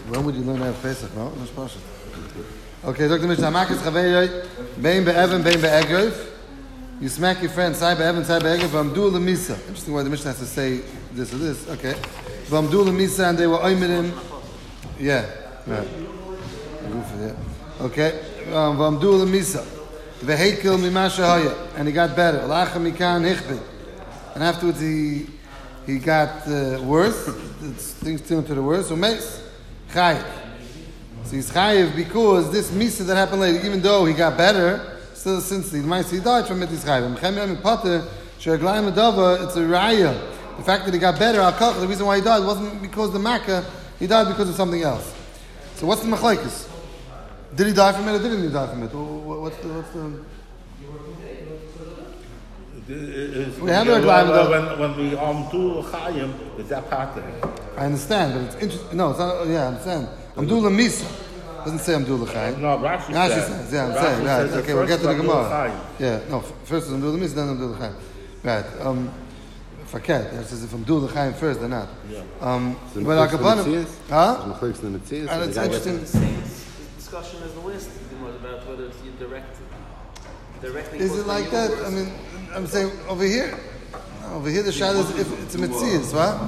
When would you learn to have Pesach? No, no special. Okay, Dr. Mishnah, Makas Chavei, Bein be'evan, Bein be'egrov. You smack your friend, Sai be'evan, Sai be'egrov, V'amdu l'misa. Interesting why the Mishnah has to say this or this. Okay. V'amdu l'misa, and they were oimidim. Yeah, right. Okay. V'amdu l'misa. V'heikil mimasha haya. And he got better. L'acha mikan hichbid. And afterwards he got worse. Things turned to the worse. So meis chayiv. So he's chayiv because this misa that happened later, even though he got better, still since he died from it, he's chayiv. It's a raya. The fact that he got better, the reason why he died wasn't because of the makkah. He died because of something else. So what's the machlekes? Did he die from it or didn't he die from it? What's the we have a when we do chayim, is that part of it? I understand, but it's interesting. No, it's not. Yeah, I understand. Amdul Misa doesn't say Amdul Chayim. No, Rashi says. Yeah, I'm saying. Right. Okay, we'll get to the Gemara. Yeah, no. First is Amdul Misa, then Amdul Chayim. Right. Forget. That says if Amdul Chayim first, then not. Yeah. But Akapanim. Huh? It's interesting. The same discussion as the list about whether it's directly. Is it like that? I mean, I'm saying over here the shadow is if it's a Metzias, right?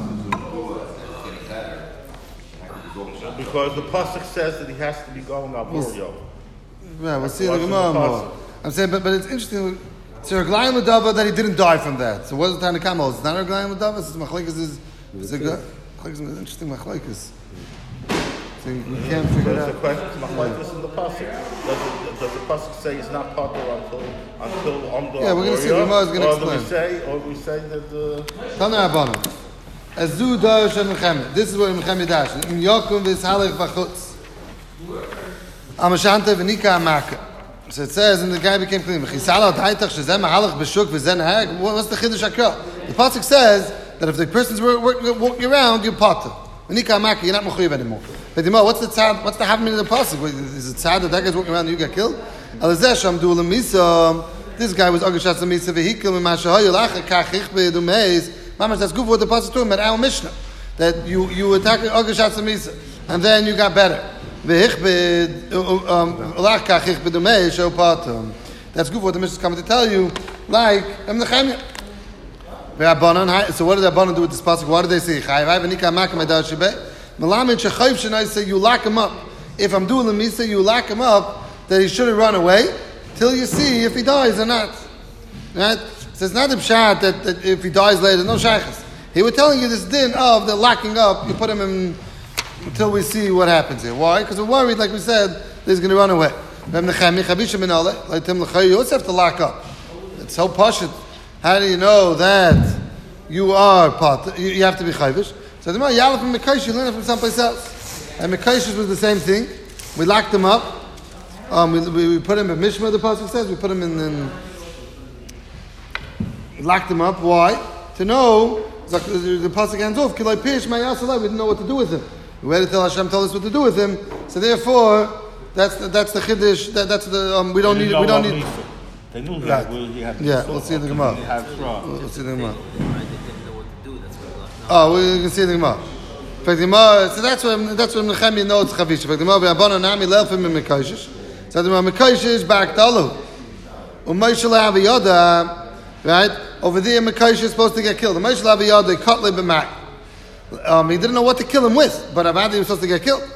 Because the pasuk says that he has to be going up Uriel. Yeah, we'll see the Gemara more. I'm saying, but it's interesting. So Reglayim Ladava that he didn't die from that. So what is the Tanakh? It's not Reglayim Ladava. It's Machlekes is a interesting Machlekes. So you can't figure it out. There's a question. Machlekes in the pasuk. Does the pasuk say he's not part until on the? Yeah, we're going to see. The Gemara is going to explain. Or we say that the. Tana Rabbanan. Azu Dash and Mechem. This is what Mechem Dash. In Yokum vis Halach v'chutz. Amashanta v'nika amaka. So it says, and the guy became clean. V'chisala d'haitach shezem halach b'shuk v'zen hag. What's the chiddush hakra? The pasuk says that if the person's walking around, you're potter. V'nika amaka, you're not mechuyev anymore. But what's the tzad? What's the half minute of the pasuk? Is it tzad that guy's walking around and you get killed? Alazeh shamdu l'misa. This guy was agashat l'misa v'hikil m'mashahoy lacha kachich b'edumeiz. Mamash, that's good for the pasuk too, but our Mishnah that you attack Agashat Samisa and then you got better. That's good for what the Mishnah is coming to tell you. Like so what did Rabbanan do with this pasuk? What did they say? Say you lock him up. If I'm doing the Misa, you lock him up that he shouldn't run away till you see if he dies or not. Right? So it's not the pshat that if he dies later, no shaykhs. He was telling you this din of the locking up, you put him in until we see what happens here. Why? Because we're worried, like we said, that he's going to run away. You also have to lock up. It's so pashut. How do you know that you are part? You have to be chayvish. So the Yalaf and Mekaish, you learn it from someplace else. And Mekaish was the same thing. We locked him up. We put him in Mishma, the pasuk says. We put him in locked him up. Why? To know the pasuk ends off. We didn't know what to do with him. We waited till Hashem told us what to do with him. So therefore, that's the chiddush. That's the we don't need. They knew that. Yeah, we'll see the Gemara. We'll see the Gemara. We can see the Gemara. In fact, the Gemara. So that's what Nechemia knows. Chavish. In fact, the Gemara Rabbanan Nami Lelfim and Mekoshish. So the Mekoshish back Talu. U'Moshe Aviyada. Right? Over there, Mekaish is supposed to get killed. The Moshe Laviyad, they cut Libamak. He didn't know what to kill him with, but Avadi was supposed to get killed.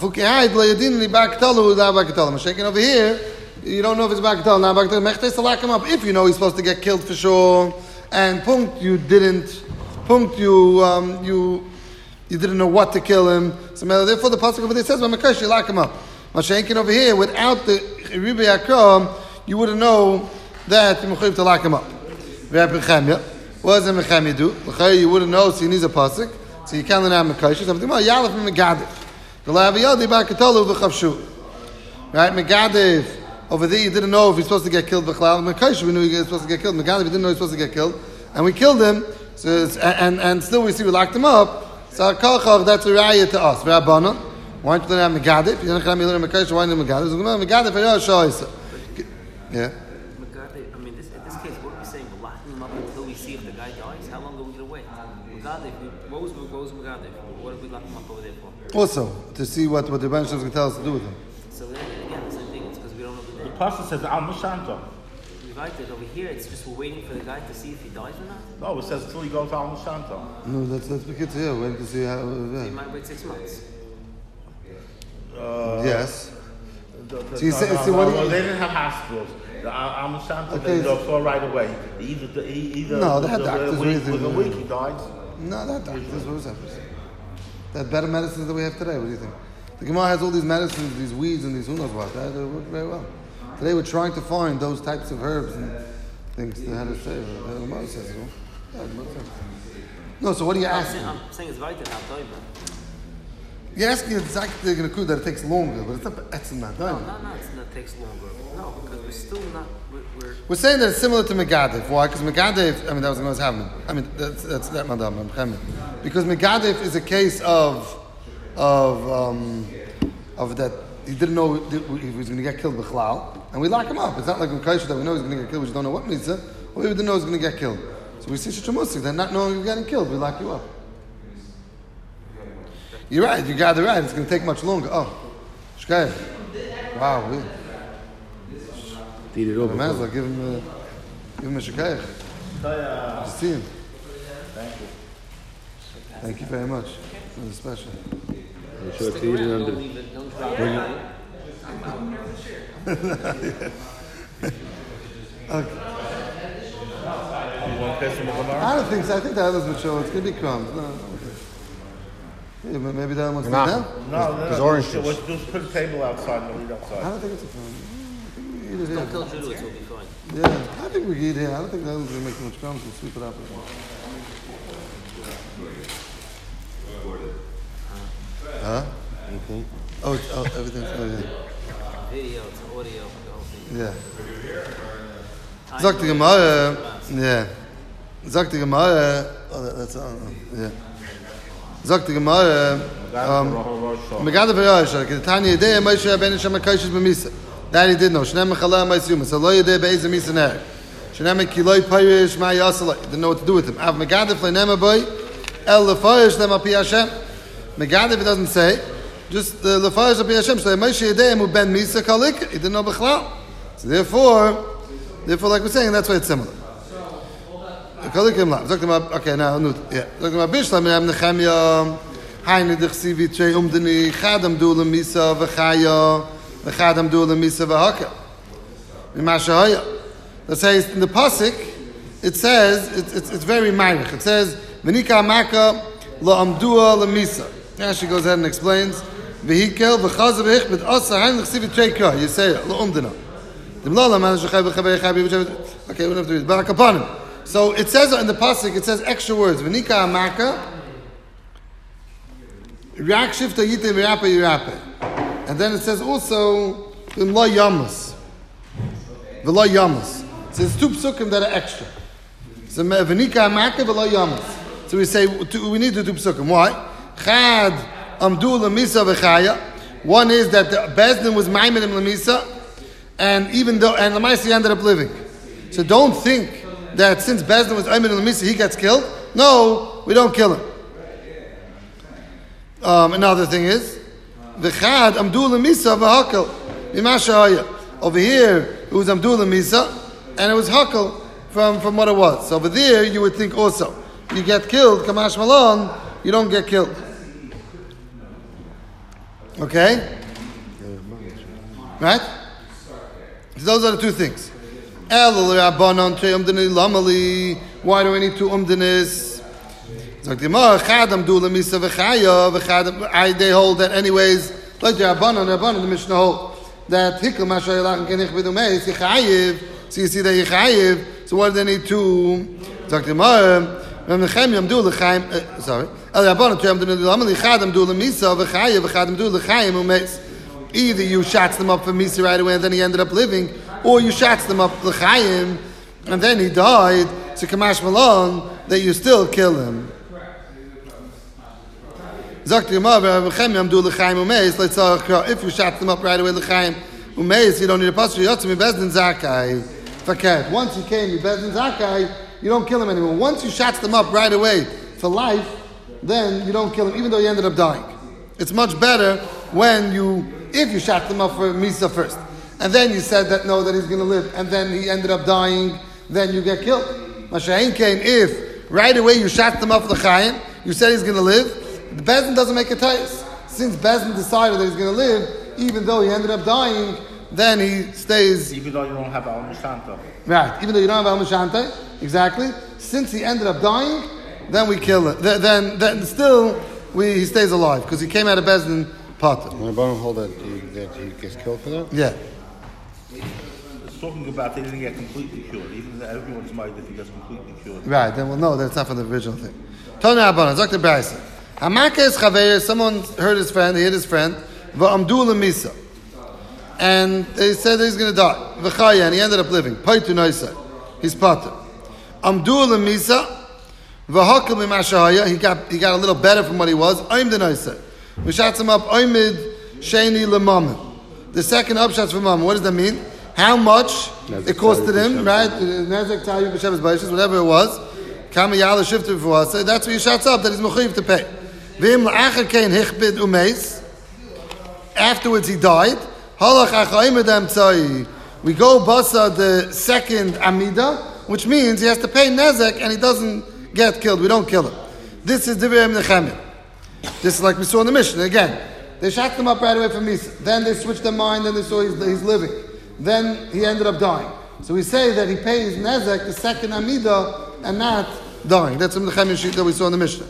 Shaking over here, you don't know if it's Bakatalu, not Bakatalu. Mechtes to lock him up if you know he's supposed to get killed for sure. And Punkt, you didn't. Punkt, you didn't know what to kill him. So therefore, the pasuk over there says, Mekaish, you lock him up. Shaking over here, without the Ribi Akram, you wouldn't know that you mechuyev to lock him up. What does the Mechemia do? You wouldn't know, so he needs a pasuk. So you can't learn out Mekaish. Right? Megadev. Over there, you didn't know if he's supposed to get killed. Mekaish, we knew he was supposed to get killed. Megadev, we didn't know he was supposed to get killed. And we killed him. So and still we see we locked him up. So that's a raya to us. Why don't you learn out Megadev? You don't learn Mekaish, why don't you learn Megadev? Yeah. Also, to see what the Rebbeinu Shem is going to tell us to do with him. So then, again, the same thing. It's because we don't know the The name. pasuk says Al Mashanta. We write it over here. It's just we're waiting for the guy to see if he dies or not. No, it says till he goes Al Mashanta. No, that's because here. Wait to see how. He might wait 6 months. Yes. So you say- see what he- they didn't have hospitals. The Al Mashanta, Okay, they saw right away. Either No, they had doctors within with a him. week he died. No, that doctors. What was that? That better medicines that we have today. What do you think? The Gemara has all these medicines, these weeds, and these who knows what. They work very well. Today we're trying to find those types of herbs and things that how to say. The Gemara says it. Yeah, the Gemara says it. No, so what are you asking? I'm saying it's right now, Toiba. You're asking exactly in a coup that it takes longer, but it's not. It's not No, done. it's not takes longer. No, because we're still not. We're saying that it's similar to Megadif. Why? Because Megadif, that was Gemara's having. That's that madam. I'm Chemin. Because Megadif is a case of that he didn't know he was going to get killed b'chlal, and we lock him up. It's not like in Kaisha that we know he's going to get killed, we just don't know what mitzvah, or we didn't know he was going to get killed. So we see Shushamusik, that not knowing you're getting killed, we lock you up. You're right, you got it right, it's going to take much longer. Oh, Shkaya. Wow, we Eat it over. might as well give him a Shkaya. Just see him. Thank you very much. It was special. Make sure to eat it under. Okay. You want to piss him with Gemara? I don't think so. I think the others would show it's going to be crumbs. No. Yeah, but maybe that one's not now. No. There's orange Just juice. just put a table outside and we'll eat I outside. don't think it's a crumb. I think we eat it Don't here. kill Judah, it will be fine. Yeah, I think we eat here. I don't think the others will make too much crumbs. We'll sweep it up. Huh? Oh, everything's Video, it's audio, the whole thing. yeah. Sagt die Gemara, yeah. Sagt die Gemara, that's yeah. Sagt die Gemara, Megada V'Rosh, Ketanya Yedei Moshe Rabbeinu Shem HaKoshes B'Misa. That he did know. Shneim Mechalei Ma'asiyum. So lo Yedei Be'ez Misa Ner. Shneim Kiloi Parish Ma Yasalai. Didn't know what to do with him. Av Megada V'Leinem Aboy El Lefarish Lem Api Hashem. Megada it doesn't say. Just the Lefarish Api Hashem. So Moshe Yedei Mu Ben Misa Kalik. He didn't know B'chlal. So therefore, like we're saying, that's why it's similar. Okay, now, yeah. Talking about Bishlam, I'm Nechemia, Haini Dechsivi, Trey Umdini, Chadam Dula Misa, Vachaya, Vachadam Dula Misa, Vahaka. Mimashahaya. Let's say in the Pasuk, it says, it's very minor. It says, Venika Maka, La Amdua, La Misa. Yeah, she goes ahead and explains, Vehikel, Vachazav Hichbet, Asa, Haini Dechsivi, Trey Kra, you say, La Umdina. Okay, we don't have to read. Barakapanim. So it says in the pasuk, it says extra words. V'nika amaka, rak shifta yite v'yapa yirape. And then it says also v'lo yamas, v'lo yamas. So it's two psukim that are extra. So v'nika amaka v'lo yamas. So we say we need to do psukim. Why? Chad amdu l'misa v'chaya. One is that the Bezdin was maimedim l'misa. And even though, and Lamaisi ended up living. So don't think that since Bezdin was Ayman al-Misa, he gets killed. No, we don't kill him. Another thing is, V'chad Amdul al-Misa v'hakal Mimashahaya. Over here, it was Amdul al-Misa, and it was hakal from what it was. So over there, you would think also, you get killed, Kamash Malon, you don't get killed. Okay? Right? So those are the two things. Why do we need two umdinis? They hold that anyways, like the Rabbanon, the Mishnah hold that hikl mashayalach kenich b'dumeis yichayiv. So you see that yichayiv. So what do they need two? Sorry. Either you shots them up for Misa right away and then he ended up living, or you shots them up l'chaim and then he died. So Kamash Malon that you still kill him. If you shot them up right away l'chaim umeis, you don't need a pasuk. Yotzim bezdin zakai. Once he came, you bezdin zakai, you don't kill him anymore. Once you shot them up right away for life, then you don't kill him, even though he ended up dying. It's much better if you shot him up for Misa first. And then you said that no, that he's going to live. And then he ended up dying, then you get killed. Mashahin came if right away you shot him up for the Chaim, you said he's going to live, the Bezdin doesn't make a tais. Since Bezdin decided that he's going to live, even though he ended up dying, then he stays. Even though you don't have Al Mishanta. Right, even though you don't have Al Mishanta, exactly. Since he ended up dying, then we kill it. Then still he stays alive because he came out of Bezdin Potter. When a bottom hold that he gets killed for that? Yeah. It's talking about they didn't get completely cured. Even everyone's mind if he gets completely cured. Right, then we'll know that's not from the original thing. Tony Abana, Dr. Bryson. Hamaka is Chaver, someone hurt his friend, he hit his friend, V'amdul Misa. And they said that he's going to die. V'chaya, and he ended up living. Paitu Noisai. He's Pater. Amdul Misa. V'hakil Mimashahaya. He got a little better from what he was. Oim the Noisai. We shot him up. Oimid Sheni L'mamen. The second upshots for Mammon. What does that mean? How much it costed him, right? Nezek Tayu B'Sheves Baishas, whatever it was. Kama Yala shifted for us. That's what he shots up, that he's Mechuyev to pay. V'im L'achar Kein Hichbid Umeis. Afterwards he died. We go basa the second amida, which means he has to pay nezek and he doesn't get killed. We don't kill him. This is Divrei Nechemia. This is like we saw in the Mishnah. Again, they shot him up right away from Misa. Then they switched their mind and they saw he's living. Then he ended up dying. So we say that he pays nezek the second amida and not dying. That's the Nechemia sheet that we saw in the Mishnah.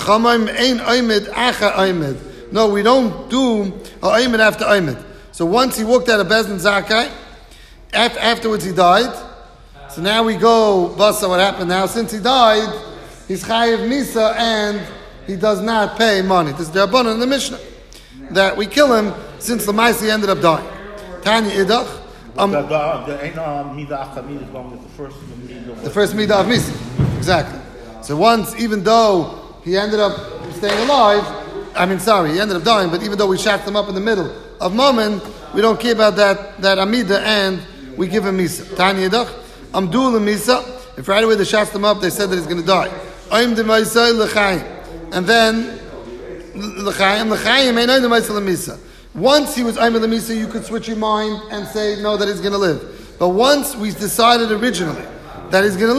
No, we don't do aymed after aymed. So once he walked out of Bezdin Zakai, afterwards he died. So now we go, Basa, what happened now? Since he died, he's Chayiv Misa and he does not pay money. This is the Rabbanan in the Mishnah. That we kill him since the Maisi ended up dying. Tanya Idach. The first Midah of Misa. Exactly. So once, even though he ended up staying alive, he ended up dying, but even though we shot him up in the middle of Mammon, we don't care about that Amida and we give him Misa. Tanya Yidach, Amdul Misa. If right away they shot him up, they said that he's going to die. Oim de Maisai L'chaim. And then, L'chaim ain't Oim de Maisai L'misa. Once he was Oim de Misa, you could switch your mind and say, no, that he's going to live. But once we decided originally that he's going to live,